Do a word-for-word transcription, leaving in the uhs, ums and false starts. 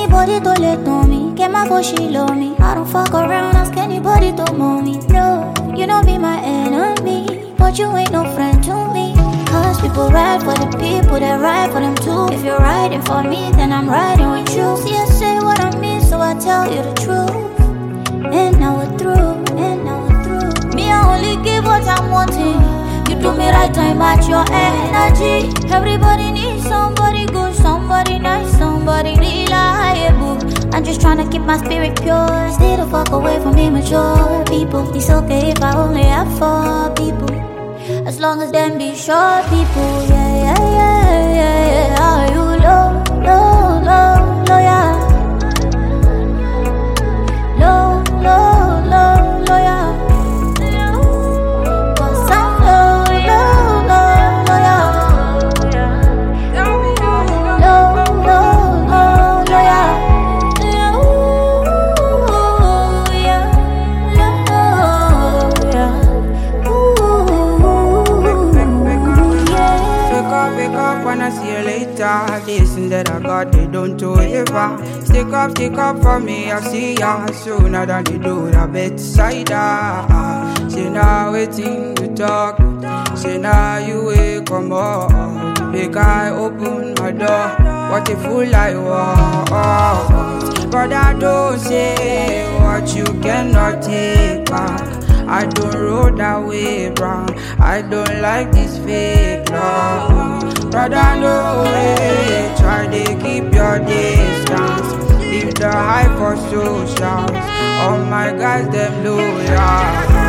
anybody to let on me. Get my for she love me. I don't fuck around, ask anybody to moan me. No, you don't be my enemy, but you ain't no friend to me. Cause people ride for the people that ride for them too. If you're riding for me, then I'm riding with you. See, I say what I mean, so I tell you the truth. And now we're through, and now we're through. Me, I only give what I'm wanting. You do me right, I match your energy. Everybody needs somebody good, somebody nice, somebody reliable. I'm just trying to keep my spirit pure. Stay the fuck away from immature people. It's okay if I only have four people, as long as them be short people. Yeah, yeah, yeah, yeah, yeah. Are you low, low, low, low, yeah? Low, low, low, low, yeah. Cause I'm low, low, low, low, yeah. Low, low, low, low, yeah. When I see you later, this and that I got, they don't do ever. Stick up, stick up for me, I see ya sooner than they do the bedside. Say now waiting to talk, say now you wake come up. Make I open my door, what a fool I was. But I don't say what you cannot take back. I don't roll that way, bro. I don't like this fake love. Brother, no way. Try to keep your distance. Leave the hype for socials. All my guys, them loyal.